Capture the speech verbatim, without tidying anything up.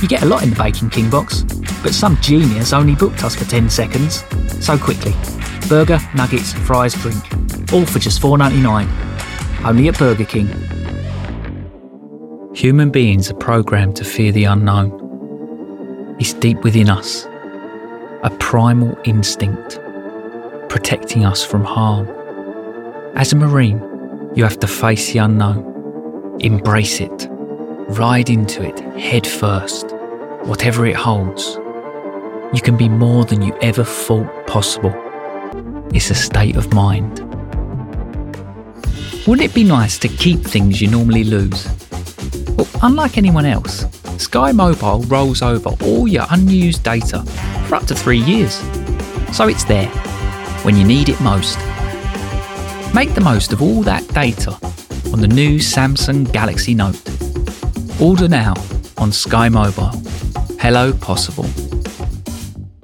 You get a lot in the Baking King box, but some genius only booked us for ten seconds. So quickly. Burger, nuggets, fries, drink. All for just four dollars ninety-nine. Only at Burger King. Human beings are programmed to fear the unknown. It's deep within us. A primal instinct, protecting us from harm. As a Marine, you have to face the unknown, embrace it, ride into it head first, whatever it holds. You can be more than you ever thought possible. It's a state of mind. Wouldn't it be nice to keep things you normally lose? Well, unlike anyone else, Sky Mobile rolls over all your unused data for up to three years. So it's there, when you need it most. Make the most of all that data on the new Samsung Galaxy Note. Order now on Sky Mobile. Hello Possible.